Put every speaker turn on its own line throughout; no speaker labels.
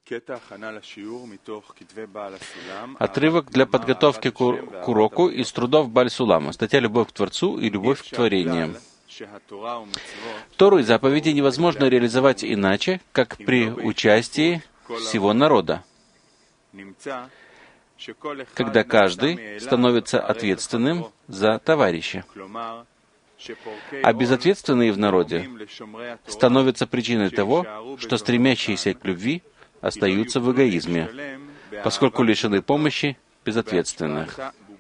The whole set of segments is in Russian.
Отрывок для подготовки к уроку из трудов Бааль-Сулама. Статья «Любовь к Творцу и любовь к творениям». Тору и заповеди невозможно реализовать иначе, как при участии всего народа, когда каждый становится ответственным за товарища. А безответственные в народе становятся причиной того, что стремящиеся к любви остаются в эгоизме, поскольку лишены помощи безответственных.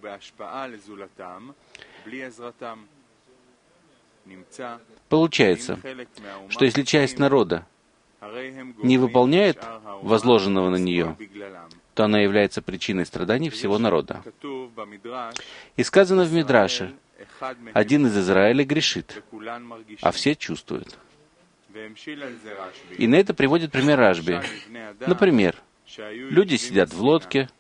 Получается, что если часть народа не выполняет возложенного на нее, то она является причиной страданий всего народа. И сказано в Мидраше: один из Израиля грешит, а все чувствуют. И на это приводит пример Рашби. Например, люди сидят в лодке,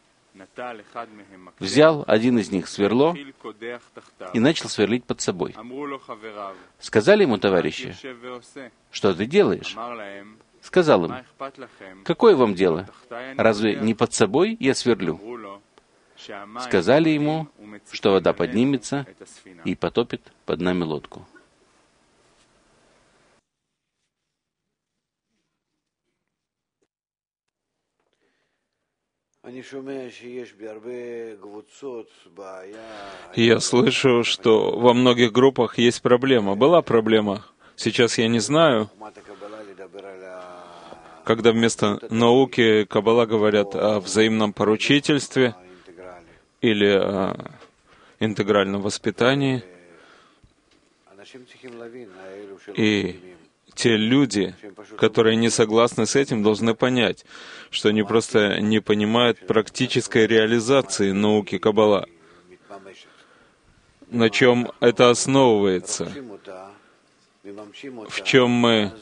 взял один из них сверло и начал сверлить под собой. Сказали ему товарищи: что ты делаешь? Сказал им: какое вам дело? Разве не под собой я сверлю? Сказали ему, что вода поднимется и потопит под нами лодку.
Я слышу, что во многих группах есть проблема. Была проблема. Сейчас я не знаю, когда вместо науки Каббала говорят о взаимном поручительстве или о интегральном воспитании. И те люди, которые не согласны с этим, должны понять, что они просто не понимают практической реализации науки Каббала. На чем это основывается? В чем мы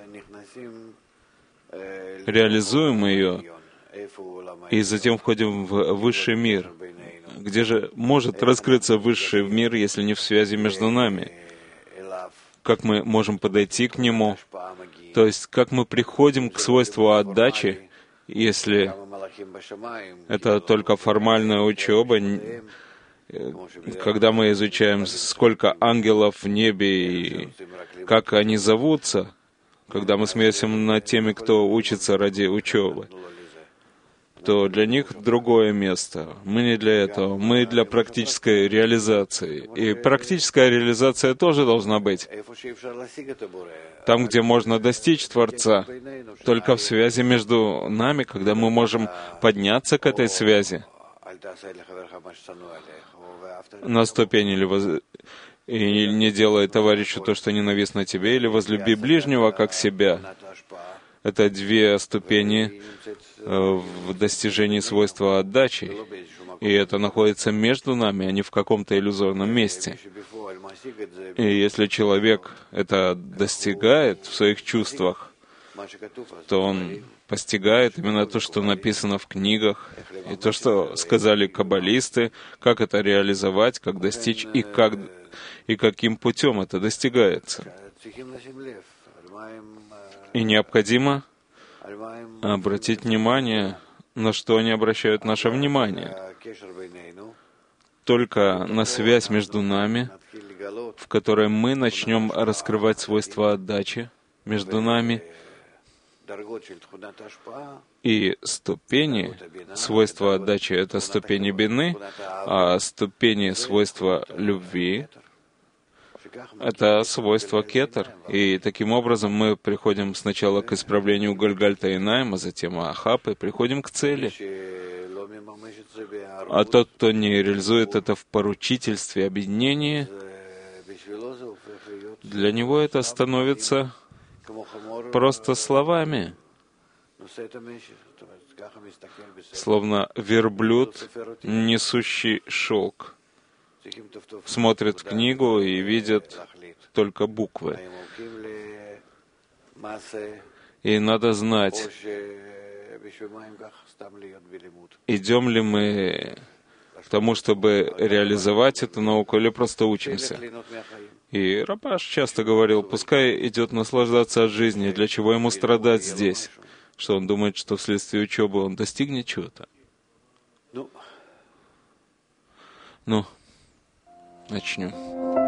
реализуем ее, и затем входим в высший мир. Где же может раскрыться высший мир, если не в связи между нами? Как мы можем подойти к нему? То есть, как мы приходим к свойству отдачи, если это только формальная учеба, когда мы изучаем, сколько ангелов в небе и как они зовутся, когда мы смеемся над теми, кто учится ради учебы, то для них другое место. Мы не для этого. Мы для практической реализации. И практическая реализация тоже должна быть там, где можно достичь Творца, только в связи между нами, когда мы можем подняться к этой связи на ступень и не делай товарищу то, что ненавистно тебе, или возлюби ближнего, как себя. Это две ступени в достижении свойства отдачи, и это находится между нами, а не в каком-то иллюзорном месте. И если человек это достигает в своих чувствах, то он постигает именно то, что написано в книгах, и то, что сказали каббалисты, как это реализовать, как достичь, и каким путем это достигается. И необходимо обратить внимание, на что они обращают наше внимание. Только на связь между нами, в которой мы начнем раскрывать свойства отдачи между нами, и ступени свойства отдачи — это ступени бины, а ступени свойства любви — это свойство кетер. И таким образом мы приходим сначала к исправлению Гальгальта и Найм, а затем Ахап, и приходим к цели. А тот, кто не реализует это в поручительстве, объединении, для него это становится просто словами. Словно верблюд, несущий шелк. Смотрит в книгу и видит только буквы. И надо знать, идем ли мы к тому, чтобы реализовать эту науку, или просто учимся. И Рабаш часто говорил, пускай идет наслаждаться от жизни, для чего ему страдать здесь. что он думает, что вследствие учебы он достигнет чего-то. Ну, начнем.